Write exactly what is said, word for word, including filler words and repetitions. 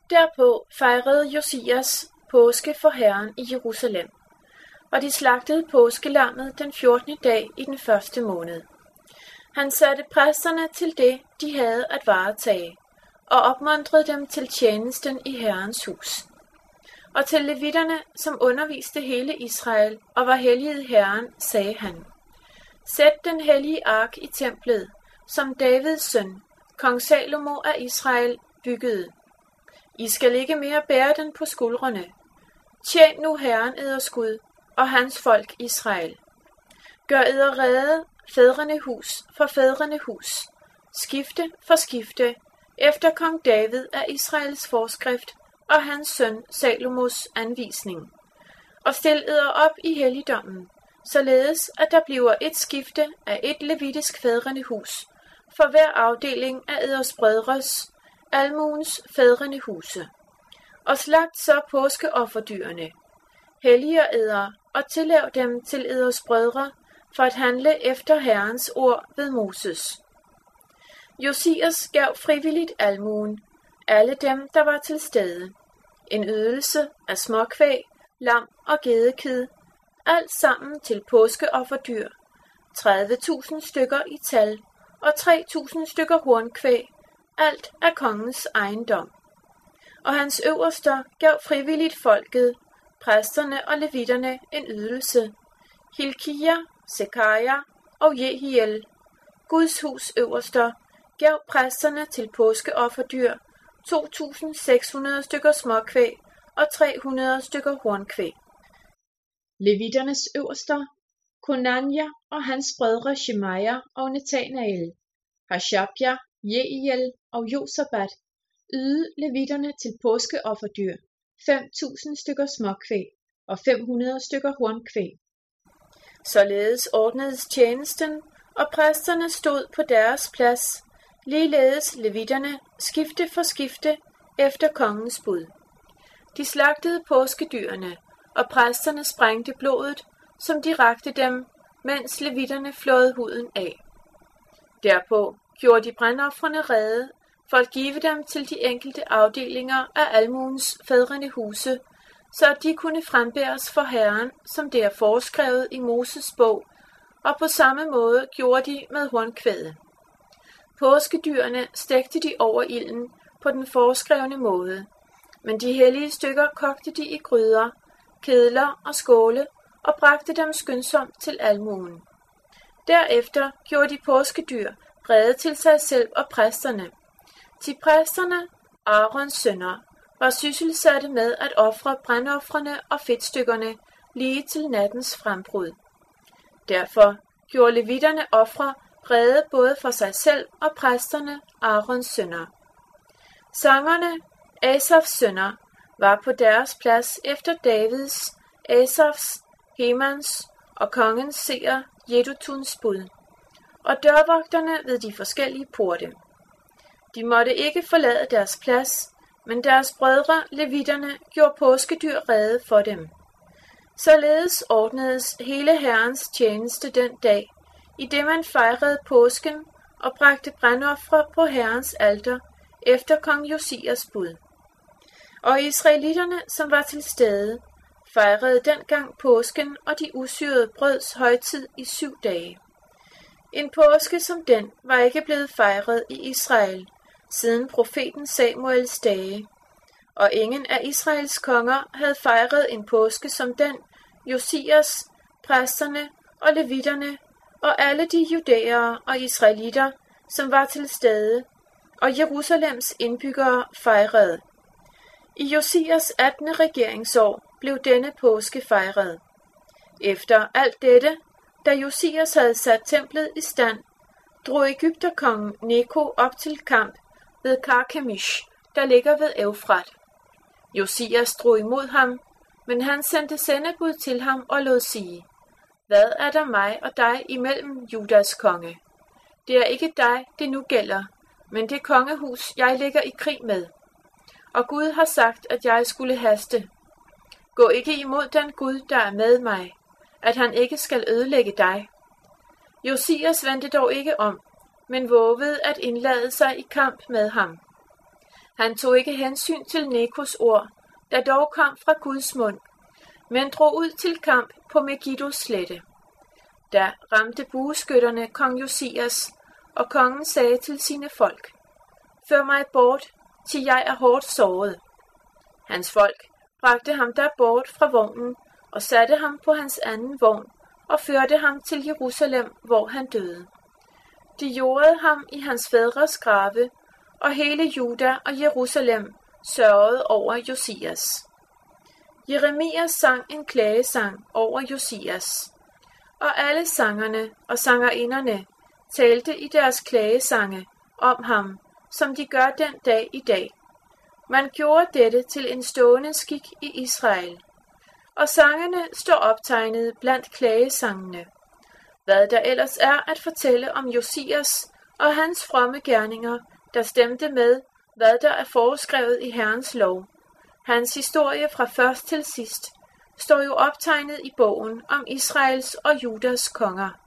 Derpå fejrede Josias påske for Herren i Jerusalem, og de slagtede påskelammet den fjortende dag i den første måned. Han satte præsterne til det, de havde at varetage, og opmuntrede dem til tjenesten i Herrens hus. Og til levitterne, som underviste hele Israel og var helliget Herren, sagde han: Sæt den hellige ark i templet, som Davids søn, kong Salomo af Israel, byggede. I skal ikke mere bære den på skuldrene. Tjen nu Herren eders Gud og hans folk Israel. Gør eder rede fædrene hus for fædrene hus, skifte for skifte, efter kong David af Israels forskrift og hans søn Salomos anvisning. Og stil eder op i helligdommen, således at der bliver et skifte af et levitisk fædrene hus for hver afdeling af eders brødres, almuens fædrene huse. Og slagt så påskeofferdyrene, helliger eder og tillav dem til eders brødre, for at handle efter Herrens ord ved Moses. Josias gav frivilligt almuen, alle dem, der var til stede, en ydelse af småkvæg, lam og gedekid, alt sammen til påskeofferdyr, tredive tusind stykker i tal og tre tusind stykker hornkvæg, alt af kongens ejendom. Og hans øverster gav frivilligt folket, præsterne og levitterne, en ydelse. Hilkia, Sekaja og Jehiel, Guds hus øverster, gav præsterne til påskeofferdyr to tusind seks hundrede stykker småkvæg og tre hundrede stykker hornkvæg. Levitternes øverster, Konanja og hans brødre Shemaja og Netanael, Hashabja, Jehiel og Josabat, ydede levitterne til påskeofferdyr fem tusind stykker småkvæg og fem hundrede stykker hornkvæg. Således ordnedes tjenesten, og præsterne stod på deres plads, ligeledes levitterne skifte for skifte efter kongens bud. De slagtede påskedyrene, og præsterne sprængte blodet, som de rakte dem, mens levitterne flåede huden af. Derpå gjorde de brandofrene rede for at give dem til de enkelte afdelinger af almuens fædrene huse, så at de kunne frembæres for Herren, som det er foreskrevet i Moses bog, og på samme måde gjorde de med hornkvædet. Påskedyrene stegte de over ilden på den foreskrevne måde, men de hellige stykker kogte de i gryder, kedler og skåle og bragte dem skyndsomt til almuen. Derefter gjorde de påskedyr rede til sig selv og præsterne. De præsterne, Aarons sønner, var sysselsatte med at ofre brandofrene og fedtstykkerne lige til nattens frembrud. Derfor gjorde levitterne ofre rede både for sig selv og præsterne, Aarons sønner. Sangerne, Asafs sønner, var på deres plads efter Davids, Asafs, Hemans og kongens seer Jedutuns bud, og dørvogterne ved de forskellige porte. De måtte ikke forlade deres plads, men deres brødre, levitterne, gjorde påskedyr rede for dem. Således ordnedes hele Herrens tjeneste den dag, i det man fejrede påsken og bragte brandofre på Herrens alter efter kong Josias bud. Og israelitterne, som var til stede, fejrede dengang påsken og de usyrede brøds højtid i syv dage. En påske som den var ikke blevet fejret i Israel siden profeten Samuels dage, og ingen af Israels konger havde fejret en påske som den, Josias, præsterne og levitterne og alle de judæere og israelitter, som var til stede, og Jerusalems indbyggere fejrede. I Josias attende regeringsår blev denne påske fejret. Efter alt dette, da Josias havde sat templet i stand, drog Egypterkongen Neko op til kamp ved Karkemish, der ligger ved Eufrat. Josias drog imod ham, men han sendte sendebud til ham og lod sige: Hvad er der mig og dig imellem, Judas konge? Det er ikke dig, det nu gælder, men det kongehus, jeg ligger i krig med. Og Gud har sagt, at jeg skulle haste. Gå ikke imod den Gud, der er med mig, at han ikke skal ødelægge dig. Josias vendte dog ikke om, men vovede at indlade sig i kamp med ham. Han tog ikke hensyn til Nekos ord, der dog kom fra Guds mund, men drog ud til kamp på Megiddos slette. Da ramte bueskytterne kong Josias, og kongen sagde til sine folk: Før mig bort, til jeg er hårdt såret. Hans folk bragte ham der bort fra vognen og satte ham på hans anden vogn og førte ham til Jerusalem, hvor han døde. De jordede ham i hans fædres grave, og hele Juda og Jerusalem sørgede over Josias. Jeremias sang en klagesang over Josias, og alle sangerne og sangerinderne talte i deres klagesange om ham, som de gør den dag i dag. Man gjorde dette til en stående skik i Israel, og sangene står optegnet blandt klagesangene. Hvad der ellers er at fortælle om Josias og hans fromme gerninger, der stemte med, hvad der er foreskrevet i Herrens lov. Hans historie fra først til sidst står jo optegnet i bogen om Israels og Judas konger.